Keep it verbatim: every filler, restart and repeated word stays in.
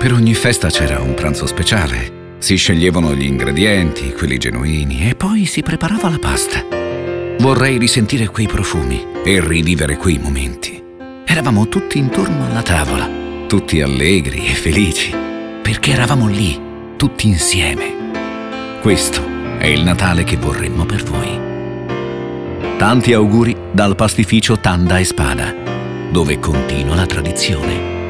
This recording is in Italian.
Per ogni festa c'era un pranzo speciale. Si sceglievano gli ingredienti, quelli genuini, e poi si preparava la pasta. Vorrei risentire quei profumi e rivivere quei momenti. Eravamo tutti intorno alla tavola, tutti allegri e felici, perché eravamo lì, tutti insieme. Questo è il Natale che vorremmo per voi. Tanti auguri dal pastificio Tanda e Spada, dove continua la tradizione.